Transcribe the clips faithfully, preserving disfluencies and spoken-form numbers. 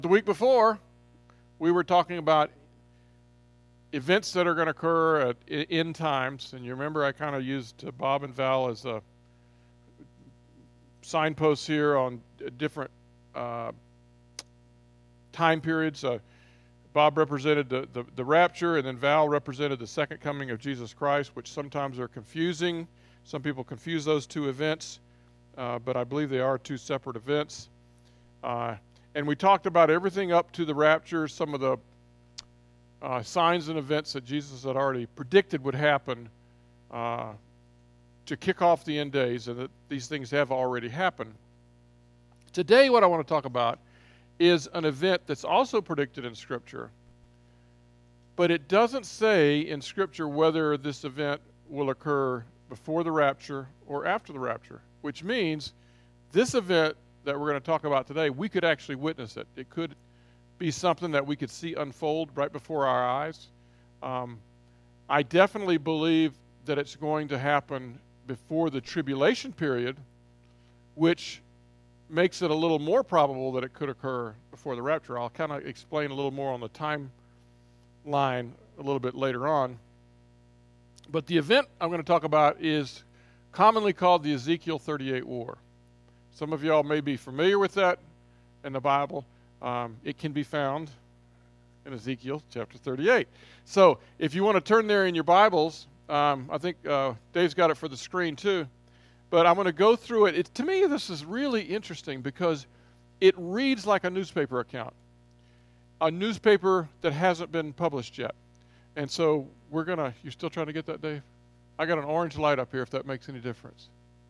The week before, we were talking about events that are going to occur at end times. And you remember I kind of used uh, Bob and Val as a signposts here on different uh, time periods. Uh, Bob represented the, the, the rapture, and then Val represented the second coming of Jesus Christ, which sometimes are confusing. Some people confuse those two events, uh, but I believe they are two separate events. Uh, and we talked about everything up to the rapture, some of the uh, signs and events that Jesus had already predicted would happen uh, to kick off the end days, and that these things have already happened. Today, what I want to talk about is an event that's also predicted in Scripture, but it doesn't say in Scripture whether this event will occur before the rapture or after the rapture, which means this event that we're going to talk about today, we could actually witness it. It could be something that we could see unfold right before our eyes. Um, I definitely believe that it's going to happen before the tribulation period, which makes it a little more probable that it could occur before the rapture. I'll kind of explain a little more on the timeline a little bit later on. But the event I'm going to talk about is commonly called the Ezekiel thirty-eight War. Some of y'all may be familiar with that in the Bible. Um, it can be found in Ezekiel chapter thirty-eight. So if you want to turn there in your Bibles, um, I think uh, Dave's got it for the screen too. But I'm going to go through it. it. To me, this is really interesting because it reads like a newspaper account, a newspaper that hasn't been published yet. And so we're going to, you still trying to get that, Dave? I got an orange light up here if that makes any difference.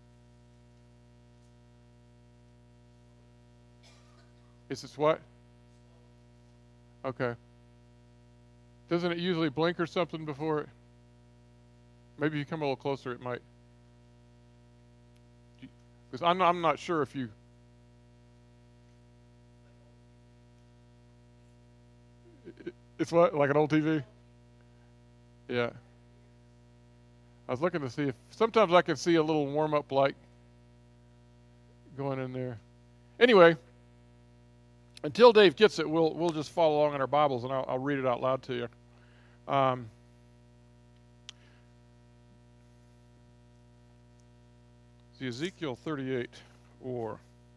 Is this what? Okay. Doesn't it usually blink or something before it? Maybe if you come a little closer, it might. Because I'm, I'm not sure if you... It's what? Like an old T V? Yeah. I was looking to see if... Sometimes I can see a little warm-up light going in there. Anyway, until Dave gets it, we'll we'll just follow along in our Bibles, and I'll, I'll read it out loud to you. Um, the Ezekiel thirty-eight War.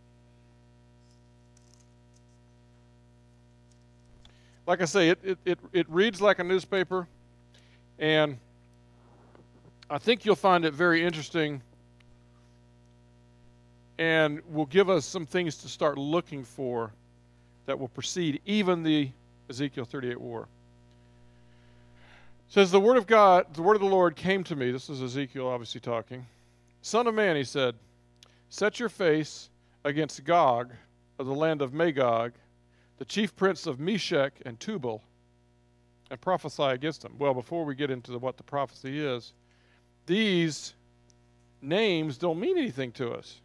Like I say, it, it, it, it reads like a newspaper, and I think you'll find it very interesting and will give us some things to start looking for that will precede even the Ezekiel thirty-eight War. It says, the word of God, the word of the Lord came to me. This is Ezekiel obviously talking. Son of man, he said, set your face against Gog of the land of Magog, the chief prince of Meshech and Tubal, and prophesy against him. Well, before we get into the, what the prophecy is, these names don't mean anything to us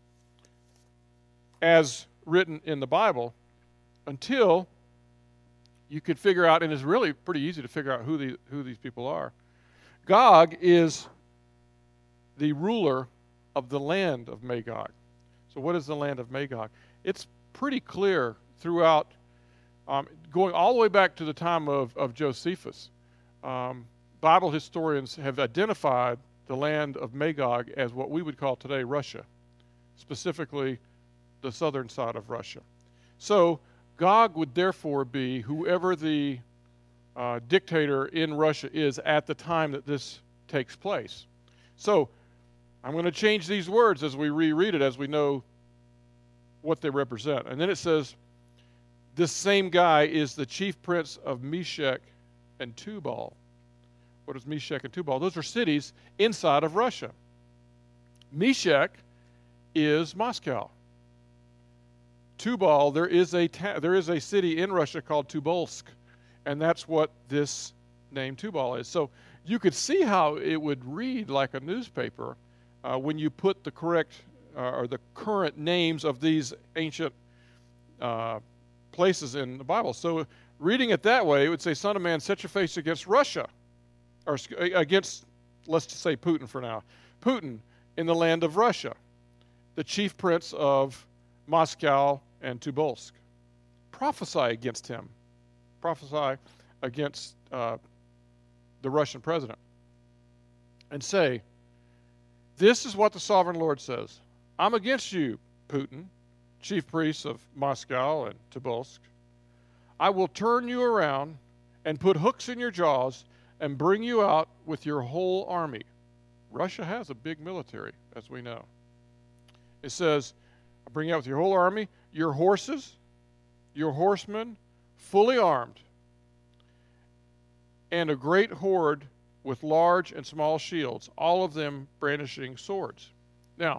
as written in the Bible until you could figure out, and it's really pretty easy to figure out who, the, who these people are. Gog is the ruler of the land of Magog. So what is the land of Magog? It's pretty clear throughout, um, going all the way back to the time of, of Josephus. Um, Bible historians have identified the land of Magog as what we would call today Russia, specifically the southern side of Russia. So Gog would therefore be whoever the uh, dictator in Russia is at the time that this takes place. So I'm going to change these words as we reread it, as we know what they represent. And then it says, this same guy is the chief prince of Meshech and Tubal. What is Meshech and Tubal? Those are cities inside of Russia. Meshech is Moscow. Tubal, there is a ta- there is a city in Russia called Tobolsk, and that's what this name Tubal is. So you could see how it would read like a newspaper uh, when you put the correct uh, or the current names of these ancient uh, places in the Bible. So reading it that way, it would say, Son of man, set your face against Russia, or against, let's just say Putin for now. Putin in the land of Russia, the chief prince of Moscow and Tobolsk. prophesy against him, prophesy against uh, the Russian president, and say, this is what the sovereign Lord says. I'm against you, Putin, chief priests of Moscow and Tobolsk. I will turn you around and put hooks in your jaws and bring you out with your whole army. Russia has a big military, as we know. It says, I'll bring you out with your whole army, your horses, your horsemen, fully armed, and a great horde with large and small shields, all of them brandishing swords. Now,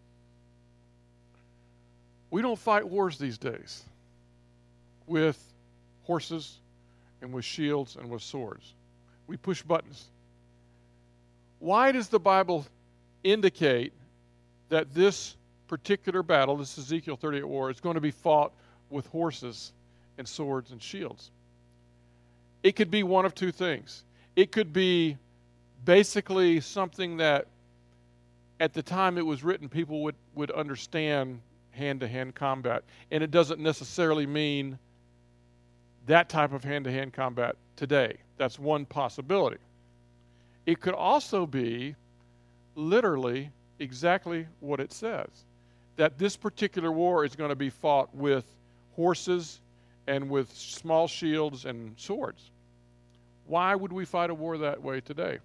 we don't fight wars these days with horses and with shields and with swords. We push buttons. Why does the Bible indicate that this particular battle, this Ezekiel thirty-eight war, is going to be fought with horses and swords and shields? It could be one of two things. It could be basically something that at the time it was written, people would, would understand hand-to-hand combat. And it doesn't necessarily mean that type of hand-to-hand combat today. That's one possibility. It could also be literally exactly what it says, that this particular war is going to be fought with horses and with small shields and swords. Why would we fight a war that way today?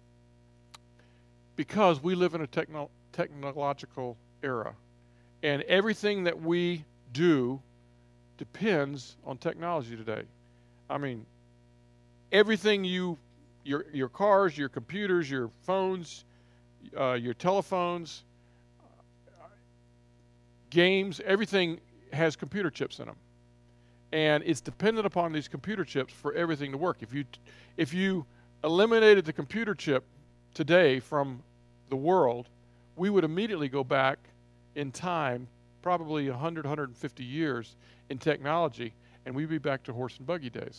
Because we live in a techno- technological era, and everything that we do depends on technology today. I mean, everything you, your your cars, your computers, your phones, uh, your telephones, uh, games, everything has computer chips in them. And it's dependent upon these computer chips for everything to work. If you if you eliminated the computer chip today from the world, we would immediately go back in time, probably one hundred, one hundred fifty years in technology, and we'd be back to horse and buggy days.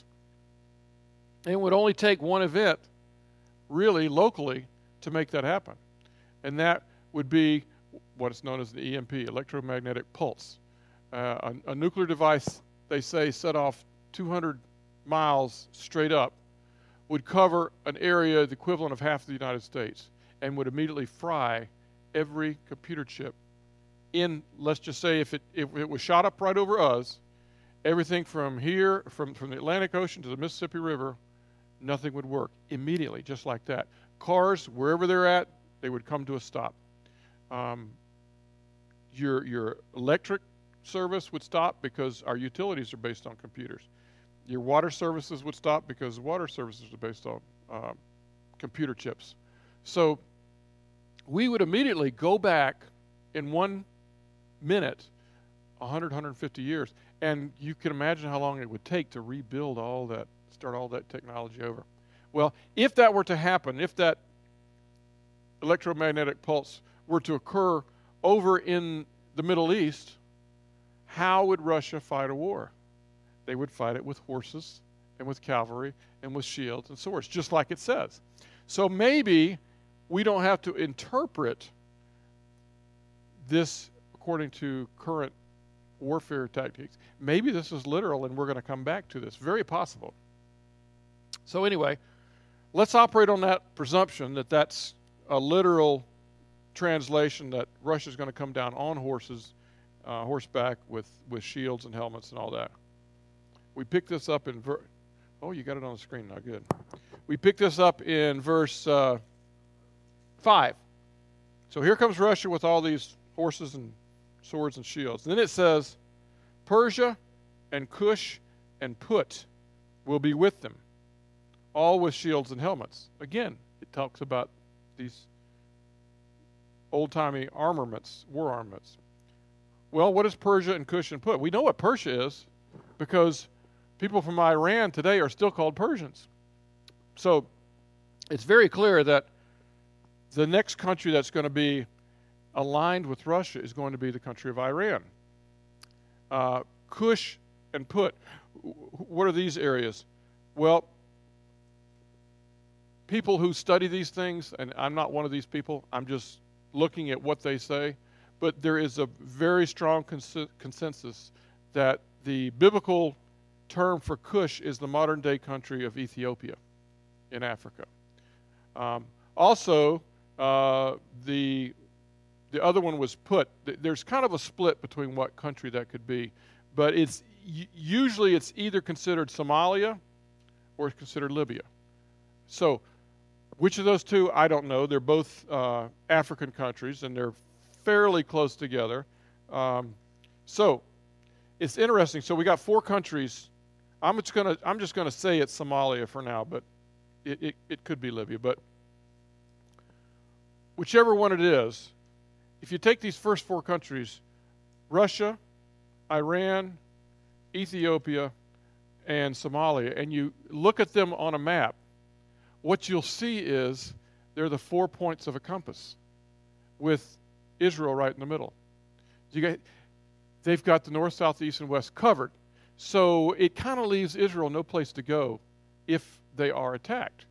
And it would only take one event, really locally, to make that happen. And that would be what is known as the E M P, electromagnetic pulse. Uh, a, a nuclear device, they say, set off two hundred miles straight up, would cover an area the equivalent of half the United States, and would immediately fry every computer chip in, let's just say, if it if it was shot up right over us, everything from here, from, from the Atlantic Ocean to the Mississippi River, nothing would work immediately, just like that. Cars, wherever they're at, they would come to a stop. Um, your your electric service would stop because our utilities are based on computers. Your water services would stop because water services are based on uh, computer chips. So we would immediately go back in one minute, one hundred, one hundred fifty years, and you can imagine how long it would take to rebuild all that, start all that technology over. Well, if that were to happen, if that electromagnetic pulse were to occur over in the Middle East, how would Russia fight a war? They would fight it with horses and with cavalry and with shields and swords, just like it says. So maybe we don't have to interpret this according to current warfare tactics. Maybe this is literal, and we're going to come back to this. Very possible. So anyway, let's operate on that presumption that that's a literal translation, that Russia's going to come down on horses, uh, horseback with, with shields and helmets and all that. We pick this up in ver- oh, you got it on the screen now. Good. We pick this up in verse uh, five. So here comes Russia with all these horses and swords and shields. And then it says, Persia and Cush and Put will be with them, all with shields and helmets. Again, it talks about these old-timey armaments, war armaments. Well, what is Persia and Cush and Put? We know what Persia is because people from Iran today are still called Persians. So it's very clear that the next country that's going to be aligned with Russia is going to be the country of Iran. Uh, Cush and Put, what are these areas? Well, people who study these things, and I'm not one of these people, I'm just looking at what they say, but there is a very strong cons- consensus that the biblical term for Cush is the modern-day country of Ethiopia in Africa. Um, also, uh, the the other one was Put. There's kind of a split between what country that could be, but it's usually it's either considered Somalia or it's considered Libya. So, which of those two, I don't know. They're both uh, African countries, and they're fairly close together. Um, so, it's interesting. So we got four countries. I'm just gonna I'm just gonna say it's Somalia for now, but it, it, it could be Libya. But whichever one it is, if you take these first four countries, Russia, Iran, Ethiopia, and Somalia, and you look at them on a map, what you'll see is they're the four points of a compass with Israel right in the middle. You got, they've got the north, south, east, and west covered. So it kind of leaves Israel no place to go if they are attacked.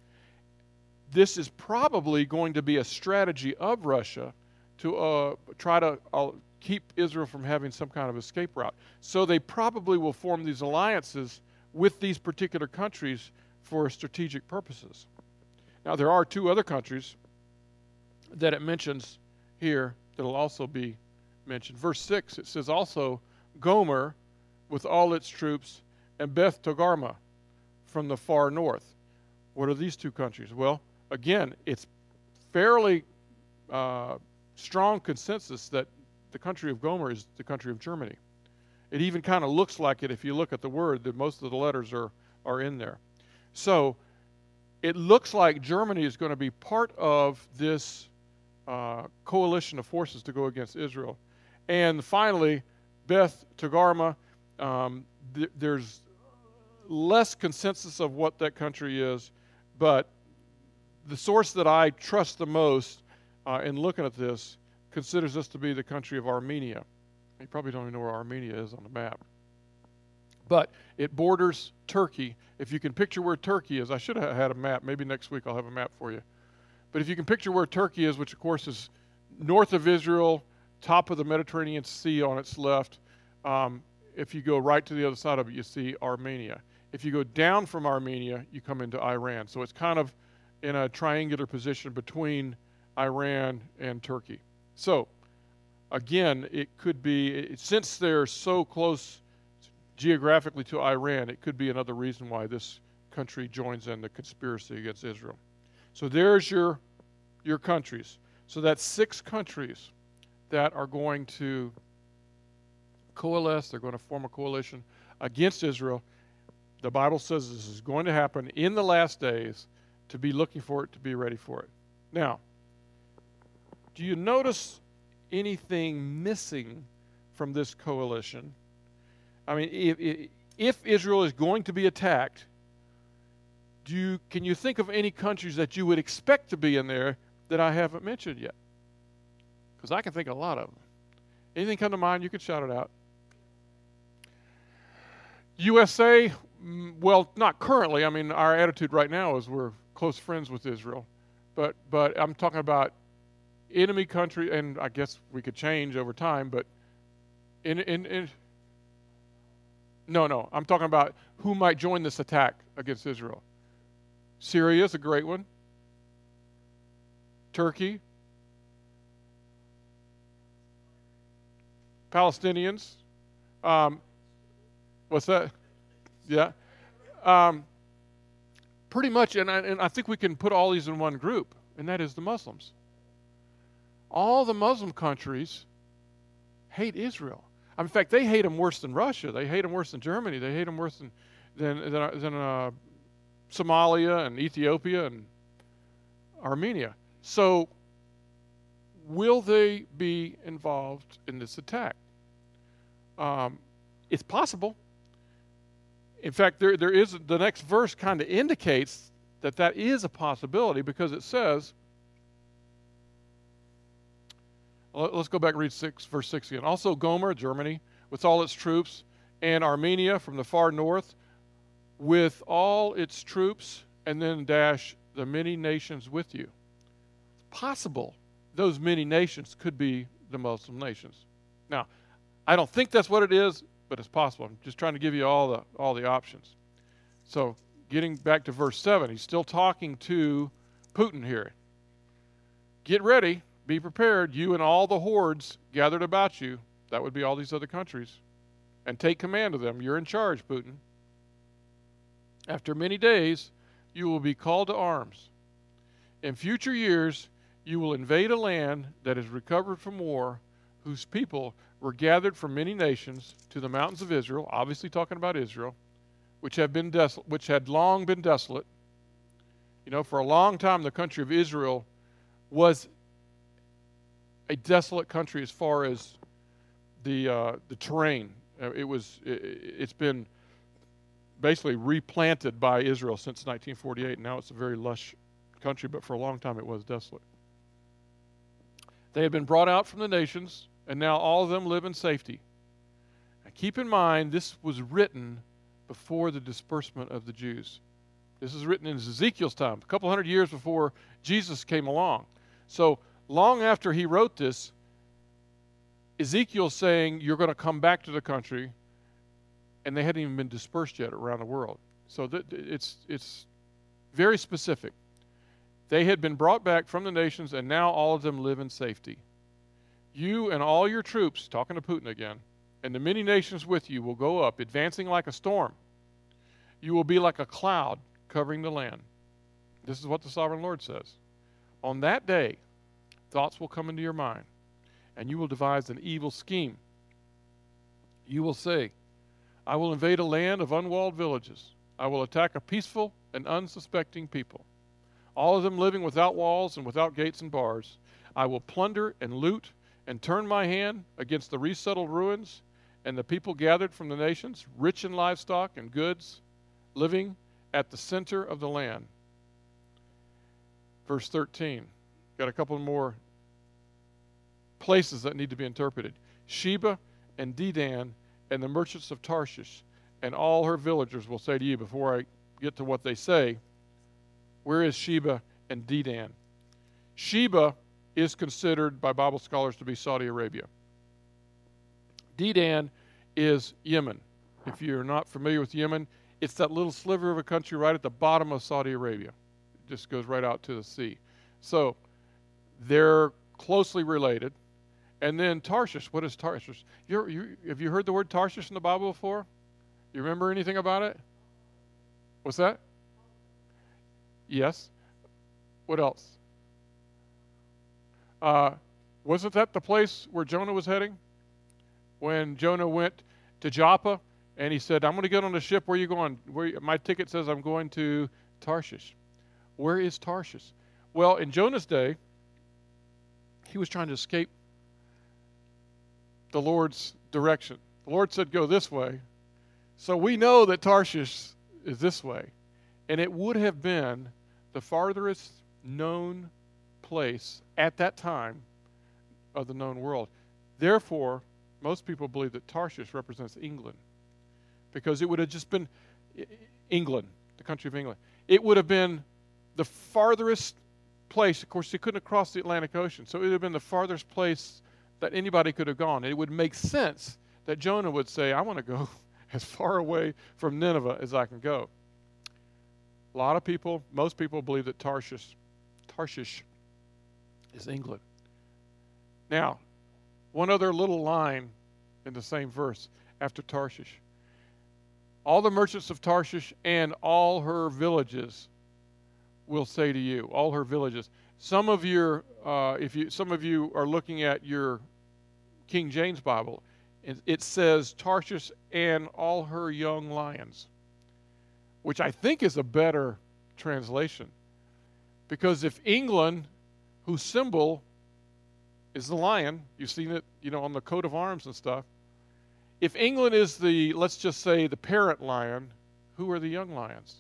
This is probably going to be a strategy of Russia to uh, try to uh, keep Israel from having some kind of escape route. So they probably will form these alliances with these particular countries for strategic purposes. Now, there are two other countries that it mentions here that will also be mentioned. Verse six, it says also Gomer with all its troops and Beth Togarmah from the far north. What are these two countries? Well, again, it's fairly uh, strong consensus that the country of Gomer is the country of Germany. It even kind of looks like it if you look at the word, that most of the letters are, are in there. So it looks like Germany is going to be part of this uh, coalition of forces to go against Israel. And finally, Beth Togarmah, um, th- there's less consensus of what that country is, but the source that I trust the most uh, in looking at this considers this to be the country of Armenia. You probably don't even know where Armenia is on the map. But it borders Turkey. If you can picture where Turkey is, I should have had a map. Maybe next week I'll have a map for you. But if you can picture where Turkey is, which of course is north of Israel, top of the Mediterranean Sea on its left, um, if you go right to the other side of it, you see Armenia. If you go down from Armenia, you come into Iran. So it's kind of in a triangular position between Iran and Turkey. So, again, it could be, since they're so close geographically to Iran, it could be another reason why this country joins in the conspiracy against Israel. So there's your, your countries. So that's six countries that are going to coalesce. They're going to form a coalition against Israel. The Bible says this is going to happen in the last days, to be looking for it, to be ready for it. Now, do you notice anything missing from this coalition? I mean, if, if Israel is going to be attacked, do you, can you think of any countries that you would expect to be in there that I haven't mentioned yet? Because I can think of a lot of them. Anything come to mind, you can shout it out. U S A, well, not currently. I mean, our attitude right now is we're close friends with Israel. But but I'm talking about enemy country, and I guess we could change over time, but in in, in no, no, I'm talking about who might join this attack against Israel. Syria is a great one. Turkey. Palestinians. Um, what's that? Yeah. Um, pretty much, and I, and I think we can put all these in one group, and that is the Muslims. All the Muslim countries hate Israel. In fact, they hate them worse than Russia. They hate them worse than Germany. They hate them worse than than than, than uh, Somalia and Ethiopia and Armenia. So, will they be involved in this attack? Um, it's possible. In fact, there there is the next verse kind of indicates that that is a possibility, because it says. Let's go back and read six, verse six again. Also Gomer, Germany, with all its troops, and Armenia from the far north, with all its troops, and then dash the many nations with you. It's possible those many nations could be the Muslim nations. Now, I don't think that's what it is, but it's possible. I'm just trying to give you all the all the options. So getting back to verse seven, he's still talking to Putin here. Get ready, be prepared, you and all the hordes gathered about you. That would be all these other countries. And take command of them. You're in charge, Putin. After many days, you will be called to arms. In future years, you will invade a land that is recovered from war, whose people were gathered from many nations to the mountains of Israel, obviously talking about Israel, which have been desolate, which had long been desolate. You know, for a long time, the country of Israel was a desolate country as far as the uh, the terrain. It was it, it's been basically replanted by Israel since nineteen forty-eight. And now it's a very lush country, but for a long time it was desolate. They had been brought out from the nations, and now all of them live in safety. Now keep in mind, this was written before the disbursement of the Jews. This is written in Ezekiel's time, a couple hundred years before Jesus came along. So long after he wrote this, Ezekiel's saying you're going to come back to the country, and they hadn't even been dispersed yet around the world. So th- it's it's very specific. They had been brought back from the nations, and now all of them live in safety. You and all your troops, talking to Putin again, and the many nations with you will go up, advancing like a storm. You will be like a cloud covering the land. This is what the sovereign Lord says. On that day, thoughts will come into your mind, and you will devise an evil scheme. You will say, I will invade a land of unwalled villages. I will attack a peaceful and unsuspecting people, all of them living without walls and without gates and bars. I will plunder and loot and turn my hand against the resettled ruins and the people gathered from the nations, rich in livestock and goods, living at the center of the land. Verse thirteen. Got a couple more places that need to be interpreted. Sheba and Dedan and the merchants of Tarshish and all her villagers will say to you, before I get to what they say, where is Sheba and Dedan? Sheba is considered by Bible scholars to be Saudi Arabia. Dedan is Yemen. If you're not familiar with Yemen, it's that little sliver of a country right at the bottom of Saudi Arabia. It just goes right out to the sea. So they're closely related. And then Tarshish. What is Tarshish? You're, you, have you heard the word Tarshish in the Bible before? You remember anything about it? What's that? Yes. What else? Uh, wasn't that the place where Jonah was heading? When Jonah went to Joppa and he said, I'm going to get on the ship. Where are you going? Where, my ticket says I'm going to Tarshish. Where is Tarshish? Well, in Jonah's day, he was trying to escape the Lord's direction. The Lord said, go this way. So we know that Tarshish is this way. And it would have been the farthest known place at that time of the known world. Therefore, most people believe that Tarshish represents England, because it would have just been England, the country of England. It would have been the farthest place. Of course, they couldn't have crossed the Atlantic Ocean, so it would have been the farthest place that anybody could have gone. And it would make sense that Jonah would say, I want to go as far away from Nineveh as I can go. A lot of people, most people believe that Tarshish, Tarshish is England. Now, one other little line in the same verse after Tarshish. All the merchants of Tarshish and all her villages will say to you, all her villages. Some of your, uh, if you, some of you are looking at your King James Bible, it, it says Tarshish and all her young lions, which I think is a better translation. Because if England, whose symbol is the lion, you've seen it, you know, on the coat of arms and stuff. If England is the, let's just say, the parent lion, who are the young lions?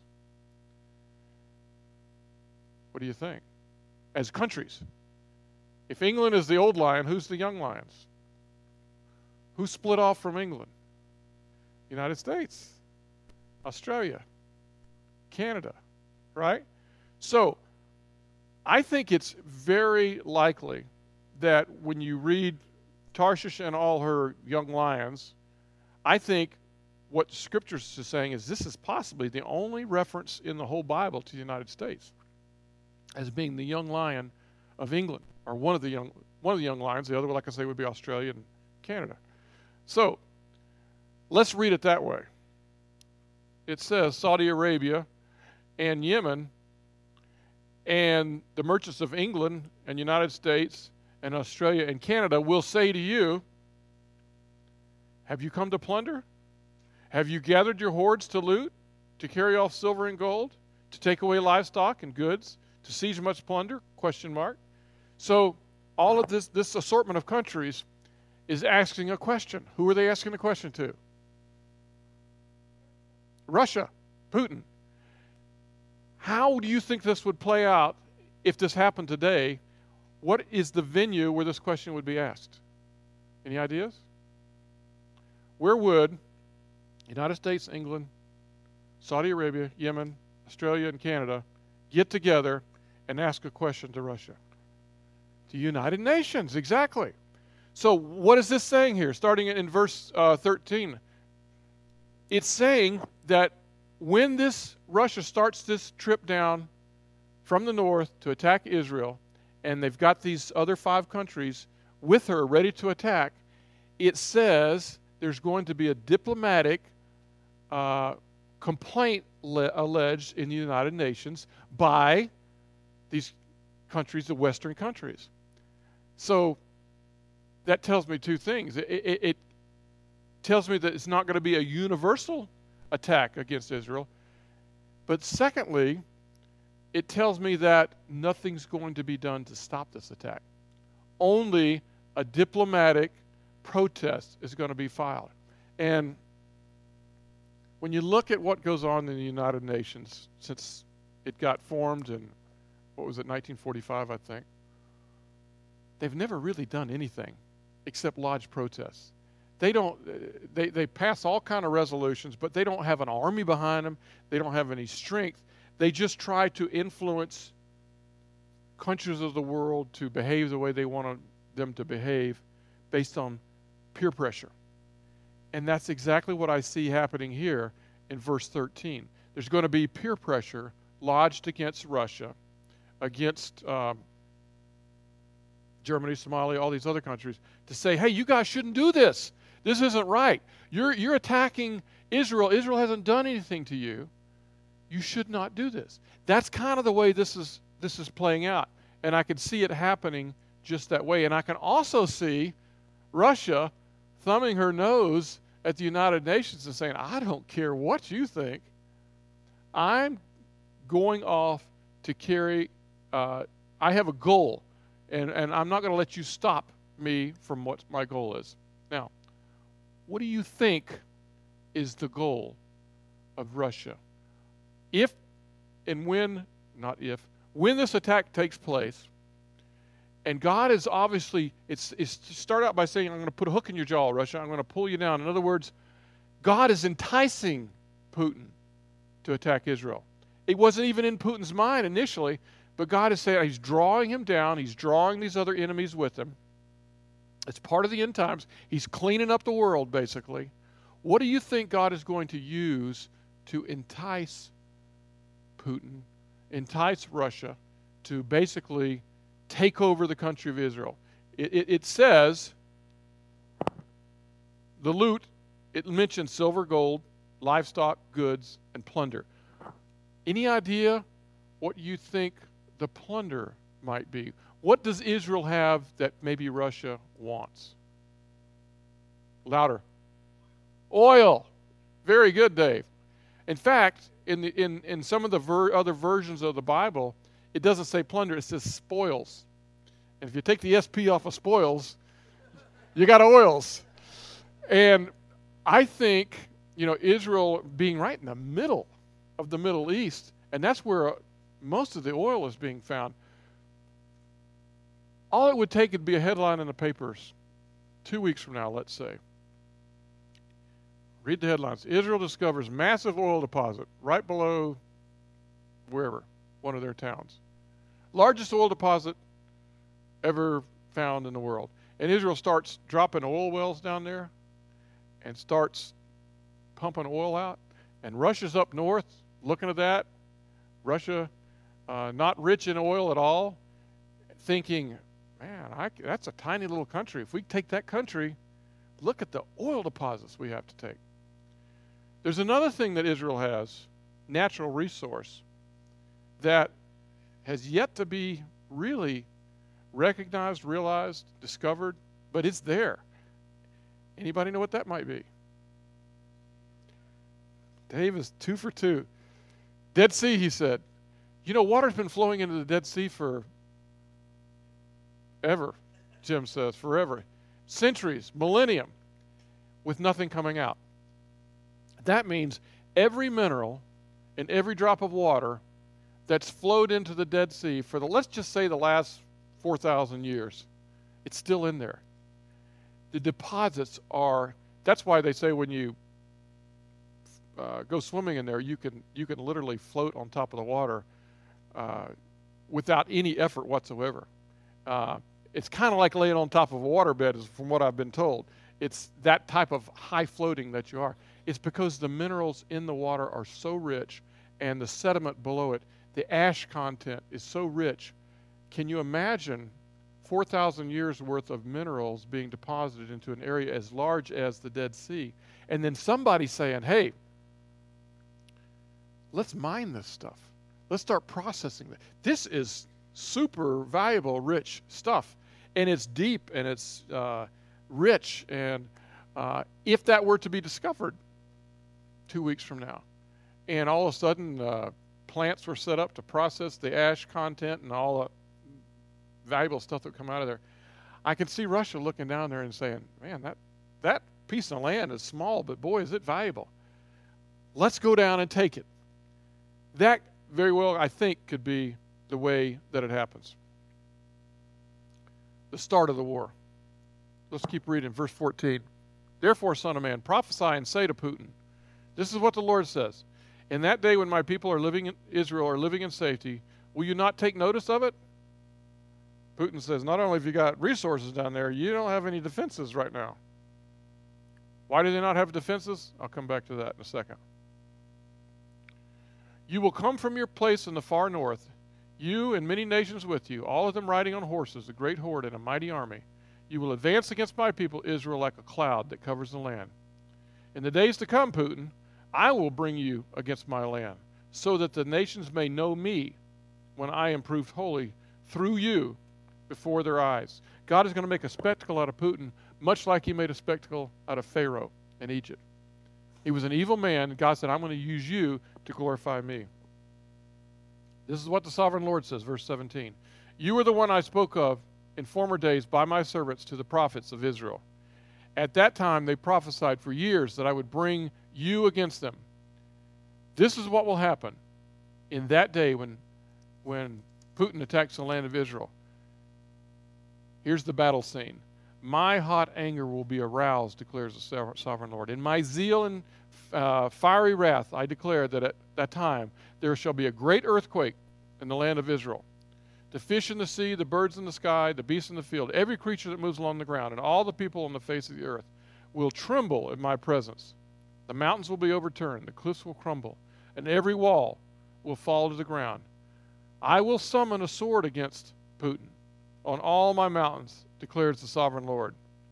What do you think? As countries. If England is the old lion, who's the young lions? Who split off from England? United States, Australia, Canada, right? So I think it's very likely that when you read Tarshish and all her young lions, I think what Scripture is saying is this is possibly the only reference in the whole Bible to the United States as being the young lion of England, or one of the young one of the young lions. The other, like I say, would be Australia and Canada. So let's read it that way. It says Saudi Arabia and Yemen and the merchants of England and United States and Australia and Canada will say to you, have you come to plunder? Have you gathered your hoards to loot, to carry off silver and gold, to take away livestock and goods, to seize much plunder? Question mark. So all of this, this assortment of countries is asking a question. Who are they asking the question to? Russia, Putin. How do you think this would play out if this happened today? What is the venue where this question would be asked? Any ideas? Where would United States, England, Saudi Arabia, Yemen, Australia, and Canada get together and ask a question to Russia? The United Nations, exactly. So what is this saying here? Starting in verse uh, thirteen. It's saying that when this Russia starts this trip down from the north to attack Israel, and they've got these other five countries with her ready to attack, it says there's going to be a diplomatic uh, complaint le- alleged in the United Nations by these countries, the Western countries. So that tells me two things. It, it, it tells me that it's not going to be a universal attack against Israel. But secondly, it tells me that nothing's going to be done to stop this attack. Only a diplomatic protest is going to be filed. And when you look at what goes on in the United Nations since it got formed in, what was it, nineteen forty-five, I think, they've never really done anything except lodge protests. They don't. They they pass all kind of resolutions, but they don't have an army behind them. They don't have any strength. They just try to influence countries of the world to behave the way they want them to behave, based on peer pressure. And that's exactly what I see happening here in verse thirteen. There's going to be peer pressure lodged against Russia, against um, Germany, Somalia, all these other countries, to say, hey, you guys shouldn't do this. This isn't right. You're, you're attacking Israel. Israel hasn't done anything to you. You should not do this. That's kind of the way this is this is playing out. And I can see it happening just that way. And I can also see Russia thumbing her nose at the United Nations and saying, I don't care what you think. I'm going off to carry, uh, I have a goal. And, and I'm not going to let you stop me from what my goal is. Now, what do you think is the goal of Russia? If and when, not if, when this attack takes place, and God is obviously, it's, it's to start out by saying, I'm going to put a hook in your jaw, Russia. I'm going to pull you down. In other words, God is enticing Putin to attack Israel. It wasn't even in Putin's mind initially, but God is saying he's drawing him down. He's drawing these other enemies with him. It's part of the end times. He's cleaning up the world, basically. What do you think God is going to use to entice Putin, entice Russia to basically take over the country of Israel? It, it, it says the loot, it mentions silver, gold, livestock, goods, and plunder. Any idea what you think the plunder might be? What does Israel have that maybe Russia wants? Louder. Oil. Very good, Dave. In fact, in the, in, in some of the ver- other versions of the Bible, it doesn't say plunder, it says spoils. And if you take the S P off of spoils, you got oils. And I think, you know, Israel being right in the middle of the Middle East, and that's where most of the oil is being found. All it would take would be a headline in the papers two weeks from now, let's say. Read the headlines. Israel discovers massive oil deposit right below wherever, one of their towns. Largest oil deposit ever found in the world. And Israel starts dropping oil wells down there. and starts pumping oil out. And Russia's up north looking at that. Russia, uh, not rich in oil at all, thinking, man, I, that's a tiny little country. If we take that country, look at the oil deposits we have to take. There's another thing that Israel has, natural resource, that has yet to be really recognized, realized, discovered, but it's there. Anybody know what that might be? Dave is two for two. Dead Sea, he said. You know, water's been flowing into the Dead Sea for ever, Jim says, forever. Centuries, millennium, with nothing coming out. That means every mineral and every drop of water that's flowed into the Dead Sea for the, let's just say the last four thousand years, it's still in there. The deposits are, that's why they say when you uh, go swimming in there, you can you can literally float on top of the water uh, without any effort whatsoever. Uh, it's kind of like laying on top of a waterbed, from what I've been told. It's that type of high floating that you are. It's because the minerals in the water are so rich, and the sediment below it, the ash content is so rich. Can you imagine four thousand years worth of minerals being deposited into an area as large as the Dead Sea? And then somebody saying, hey, let's mine this stuff. Let's start processing it. This is super valuable, rich stuff. And it's deep and it's uh, rich. And uh, if that were to be discovered two weeks from now, and all of a sudden uh, plants were set up to process the ash content and all the valuable stuff that would come out of there, I can see Russia looking down there and saying, man, that, that piece of land is small, but boy, is it valuable. Let's go down and take it. That very well, I think, could be the way that it happens. The start of the war. Let's keep reading, verse fourteen. Therefore, son of man, prophesy and say to Putin, this is what the Lord says. In that day when my people are living in Israel are living in safety, will you not take notice of it? Putin says, not only have you got resources down there, you don't have any defenses right now. Why do they not have defenses? I'll come back to that in a second. You will come from your place in the far north, you and many nations with you, all of them riding on horses, a great horde and a mighty army. You will advance against my people Israel like a cloud that covers the land. In the days to come, Putin, I will bring you against my land, so that the nations may know me when I am proved holy through you before their eyes. God is going to make a spectacle out of Putin, much like he made a spectacle out of Pharaoh in Egypt. He was an evil man, and God said, I'm going to use you to glorify me. This is what the sovereign Lord says, verse seventeen. You are the one I spoke of in former days by my servants to the prophets of Israel. At that time they prophesied for years that I would bring you against them. This is what will happen in that day when, when Putin attacks the land of Israel. Here's the battle scene. My hot anger will be aroused, declares the sovereign Lord. In my zeal and uh, fiery wrath, I declare that at that time there shall be a great earthquake in the land of Israel. The fish in the sea, the birds in the sky, the beasts in the field, every creature that moves along the ground, and all the people on the face of the earth will tremble in my presence. The mountains will be overturned, the cliffs will crumble, and every wall will fall to the ground. I will summon a sword against Putin on all my mountains, declares the sovereign Lord.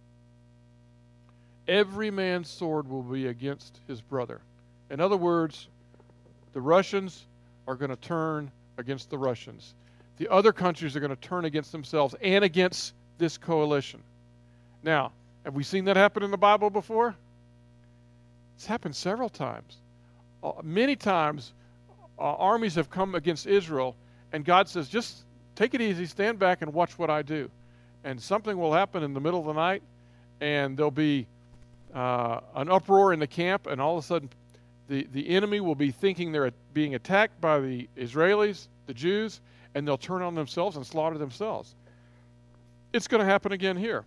Every man's sword will be against his brother. In other words, the Russians are going to turn against the Russians. The other countries are going to turn against themselves and against this coalition. Now, have we seen that happen in the Bible before? It's happened several times. Uh, many times, uh, armies have come against Israel, and God says, just take it easy, stand back, and watch what I do. And something will happen in the middle of the night, and there'll be uh, an uproar in the camp, and all of a sudden the, the enemy will be thinking they're being attacked by the Israelis, the Jews, and they'll turn on themselves and slaughter themselves. It's going to happen again here.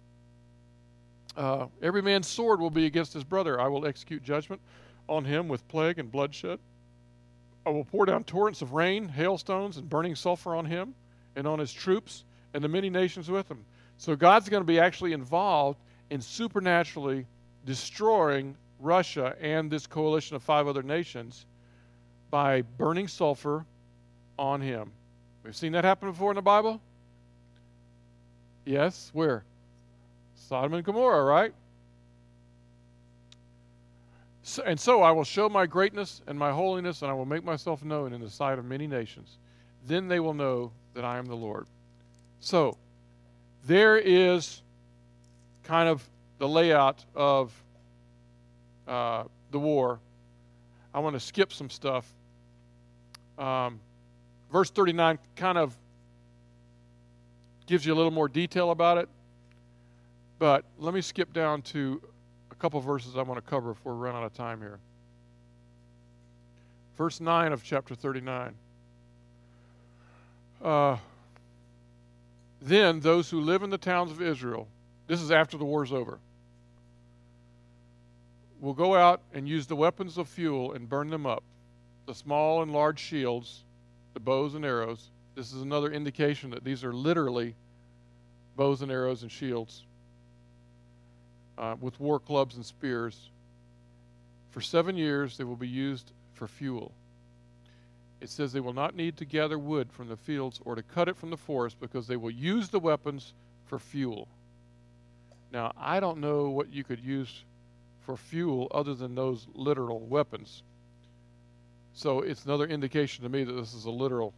Uh, every man's sword will be against his brother. I will execute judgment on him with plague and bloodshed. I will pour down torrents of rain, hailstones, and burning sulfur on him and on his troops and the many nations with him. So God's going to be actually involved in supernaturally destroying Russia and this coalition of five other nations by burning sulfur on him. We've seen that happen before in the Bible? Yes, where? Sodom and Gomorrah, right? So, and so I will show my greatness and my holiness, and I will make myself known in the sight of many nations. Then they will know that I am the Lord. So, there is kind of the layout of uh, the war. I want to skip some stuff. Um, verse thirty-nine kind of gives you a little more detail about it. But let me skip down to a couple verses I want to cover before we run out of time here. Verse nine of chapter thirty-nine. Uh, then those who live in the towns of Israel, this is after the war's over, will go out and use the weapons of fuel and burn them up, the small and large shields, the bows and arrows. This is another indication that these are literally bows and arrows and shields uh, with war clubs and spears. For seven years they will be used for fuel. It says they will not need to gather wood from the fields or to cut it from the forest because they will use the weapons for fuel. Now, I don't know what you could use for fuel other than those literal weapons. So it's another indication to me that this is a literal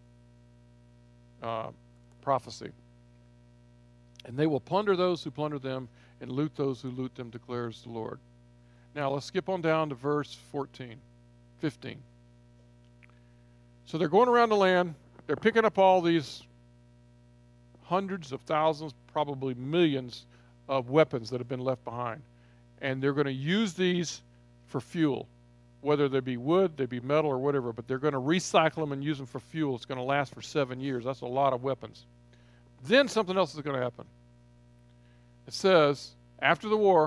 uh, prophecy. And they will plunder those who plunder them and loot those who loot them, declares the Lord. Now, let's skip on down to verse fourteen, fifteen. So they're going around the land. They're picking up all these hundreds of thousands, probably millions of weapons that have been left behind. And they're going to use these for fuel, whether they be wood, they be metal, or whatever. But they're going to recycle them and use them for fuel. It's going to last for seven years. That's a lot of weapons. Then something else is going to happen. It says, after the war,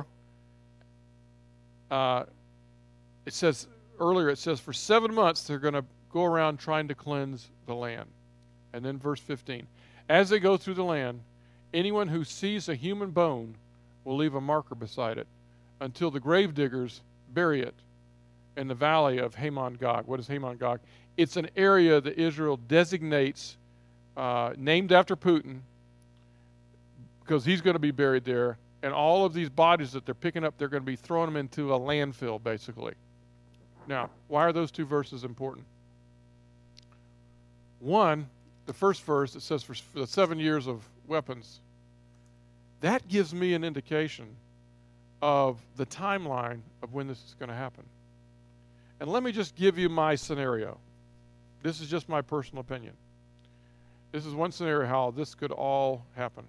uh, it says, earlier it says, for seven months they're going to go around trying to cleanse the land. And then verse fifteen. As they go through the land, anyone who sees a human bone will leave a marker beside it until the grave diggers bury it in the valley of Hamon Gog. What is Hamon Gog? It's an area that Israel designates, uh, named after Putin, because he's going to be buried there. And all of these bodies that they're picking up, they're going to be throwing them into a landfill, basically. Now, why are those two verses important? One, the first verse, it says for, for the seven years of weapons. That gives me an indication of the timeline of when this is going to happen. And let me just give you my scenario. This is just my personal opinion. This is one scenario how this could all happen.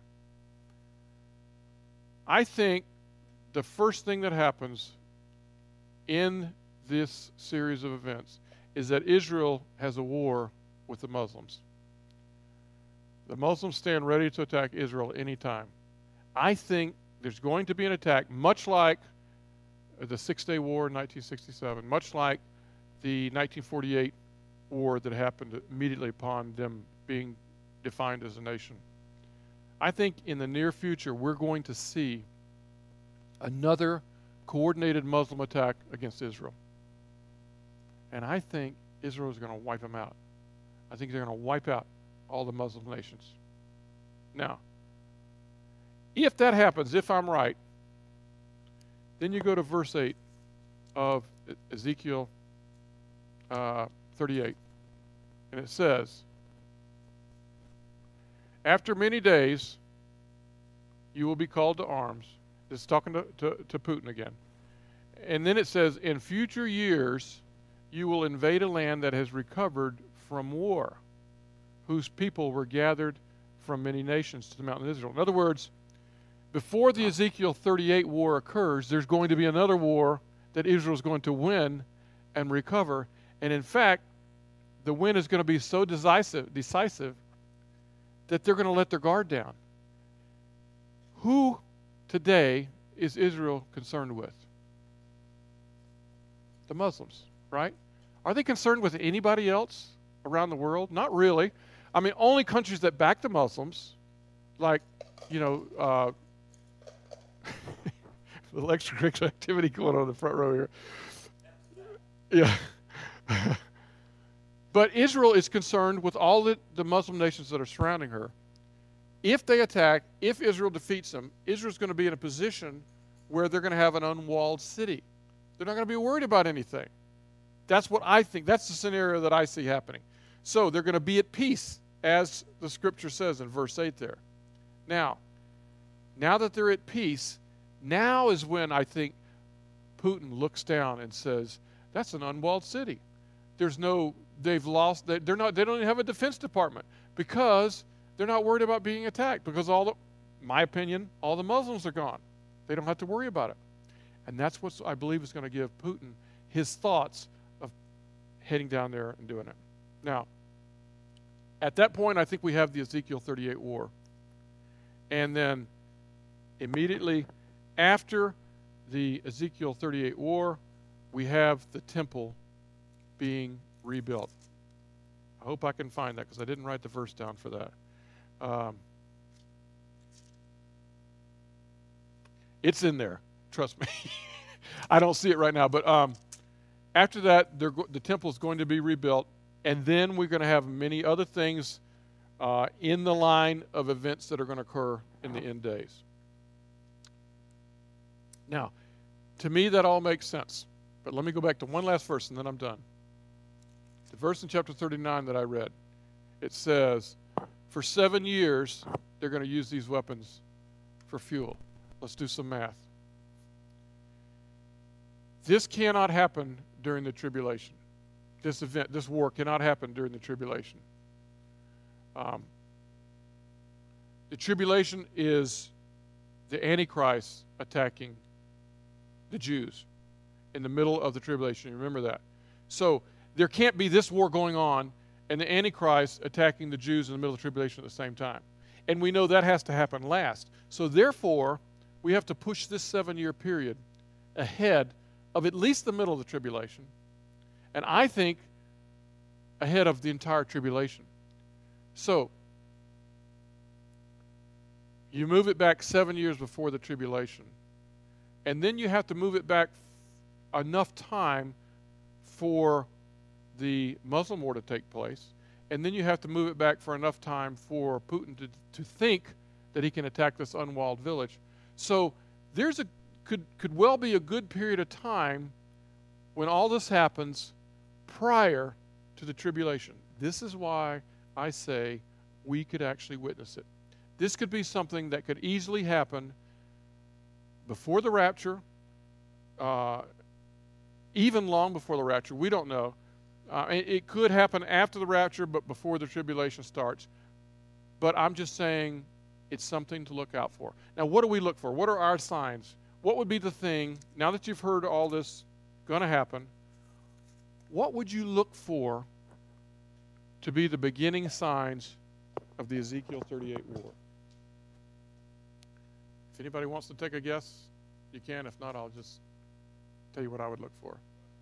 I think the first thing that happens in this series of events is that Israel has a war with the Muslims. The Muslims stand ready to attack Israel anytime. I think there's going to be an attack, much like the Six-Day War in nineteen sixty-seven, much like the nineteen forty-eight war that happened immediately upon them being defined as a nation. I think in the near future we're going to see another coordinated Muslim attack against Israel. And I think Israel is going to wipe them out. I think they're going to wipe out all the Muslim nations. Now, if that happens, if I'm right, then you go to verse eight of Ezekiel uh, thirty-eight. And it says, after many days, you will be called to arms. This is talking to, to, to Putin again. And then it says, in future years, you will invade a land that has recovered from war, whose people were gathered from many nations to the mountain of Israel. In other words, before the Ezekiel thirty-eight war occurs, there's going to be another war that Israel is going to win and recover. And in fact, the win is going to be so decisive, decisive that they're going to let their guard down. Who today is Israel concerned with? The Muslims, right? Are they concerned with anybody else around the world? Not really. I mean, only countries that back the Muslims, like, you know, uh, little extracurricular activity going on in the front row here. Yeah. But Israel is concerned with all the, the Muslim nations that are surrounding her. If they attack, if Israel defeats them, Israel's going to be in a position where they're going to have an unwalled city. They're not going to be worried about anything. That's what I think. That's the scenario that I see happening. So they're going to be at peace, as the scripture says in verse eight there. Now, now that they're at peace, now is when I think Putin looks down and says, that's an unwalled city. There's no, they've lost, they're not, they don't even have a defense department because they're not worried about being attacked because all the, my opinion, all the Muslims are gone. They don't have to worry about it. And that's what I believe is going to give Putin his thoughts of heading down there and doing it. Now, at that point, I think we have the Ezekiel thirty-eight war. And then immediately after the Ezekiel thirty-eight war, we have the temple being rebuilt. I hope I can find that because I didn't write the verse down for that. Um, it's in there, trust me. I don't see it right now, but um, after that, go- the temple is going to be rebuilt, and then we're going to have many other things uh, in the line of events that are going to occur in the end days. Now, to me, that all makes sense, but let me go back to one last verse, and then I'm done. The verse in chapter thirty-nine that I read, it says, for seven years, they're going to use these weapons for fuel. Let's do some math. This cannot happen during the tribulation. This event, this war cannot happen during the tribulation. Um, the tribulation is the Antichrist attacking the Jews in the middle of the tribulation. Remember that. So there can't be this war going on and the Antichrist attacking the Jews in the middle of the tribulation at the same time. And we know that has to happen last. So therefore, we have to push this seven-year period ahead of at least the middle of the tribulation. And I think ahead of the entire tribulation. So, you move it back seven years before the tribulation. And then you have to move it back enough time for the Muslim war to take place. And then you have to move it back for enough time for Putin to, to think that he can attack this unwalled village. So there's a could could well be a good period of time when all this happens prior to the tribulation. This is why I say we could actually witness it. This could be something that could easily happen before the rapture, uh, even long before the rapture. We don't know. Uh, it, it could happen after the rapture, but before the tribulation starts. But I'm just saying it's something to look out for. Now, what do we look for? What are our signs? What would be the thing, now that you've heard all this going to happen, what would you look for to be the beginning signs of the Ezekiel thirty-eight war? If anybody wants to take a guess, you can. If not, I'll just tell you what I would look for.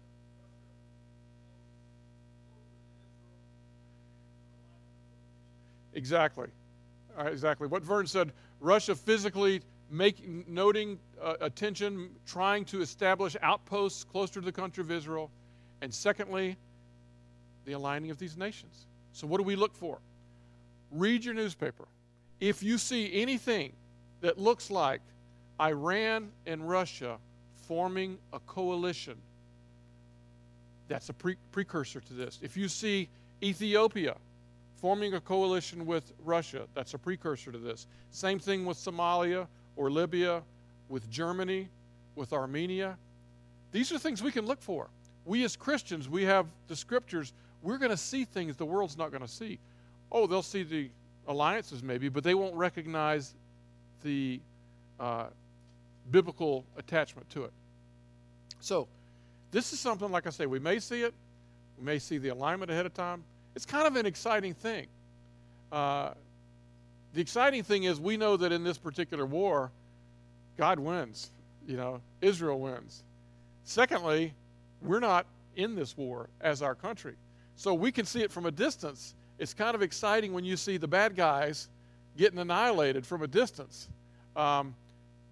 Exactly. Uh, exactly. What Vern said, Russia physically making, noting uh, attention, trying to establish outposts closer to the country of Israel. And secondly, the aligning of these nations. So what do we look for? Read your newspaper. If you see anything that looks like Iran and Russia forming a coalition, that's a pre- precursor to this. If you see Ethiopia forming a coalition with Russia, that's a precursor to this. Same thing with Somalia or Libya, with Germany, with Armenia. These are things we can look for. We as Christians, we have the scriptures. We're going to see things the world's not going to see. Oh, they'll see the alliances maybe, but they won't recognize the uh, biblical attachment to it. So this is something, like I say, we may see it. We may see the alignment ahead of time. It's kind of an exciting thing. Uh, the exciting thing is we know that in this particular war, God wins. You know, Israel wins. Secondly, we're not in this war as our country. So we can see it from a distance. It's kind of exciting when you see the bad guys getting annihilated from a distance. Um,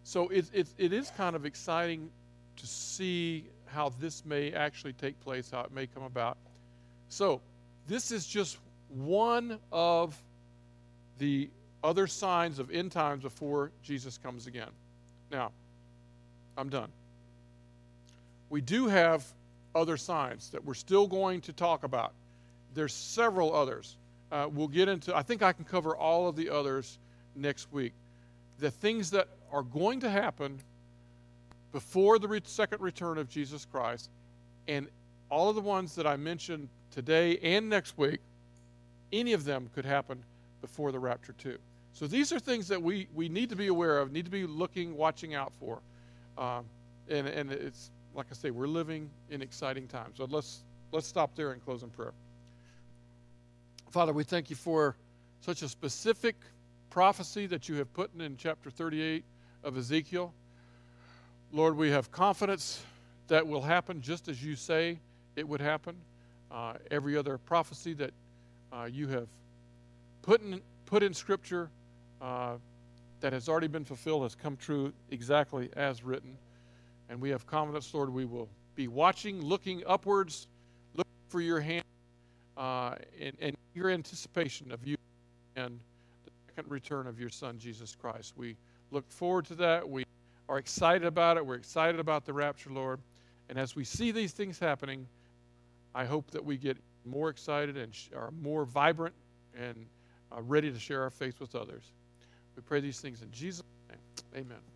So it, it, it is kind of exciting to see how this may actually take place, how it may come about. So this is just one of the other signs of end times before Jesus comes again. Now, I'm done. We do have other signs that we're still going to talk about. There's several others. Uh, we'll get into, I think I can cover all of the others next week. The things that are going to happen before the re- second return of Jesus Christ, and all of the ones that I mentioned today and next week, any of them could happen before the rapture too. So these are things that we, we need to be aware of, need to be looking, watching out for. Um, and, and it's, like I say, we're living in exciting times. So let's, let's stop there and close in prayer. Father, we thank you for such a specific prophecy that you have put in chapter thirty-eight of Ezekiel. Lord, we have confidence that will happen just as you say it would happen. Uh, every other prophecy that uh, you have put in, put in Scripture uh, that has already been fulfilled has come true exactly as written. And we have confidence, Lord, we will be watching, looking upwards, looking for your hand, uh, and, and your anticipation of you and the second return of your Son, Jesus Christ. We look forward to that. We are excited about it. We're excited about the rapture, Lord. And as we see these things happening, I hope that we get more excited and sh- are more vibrant and uh, ready to share our faith with others. We pray these things in Jesus' name. Amen.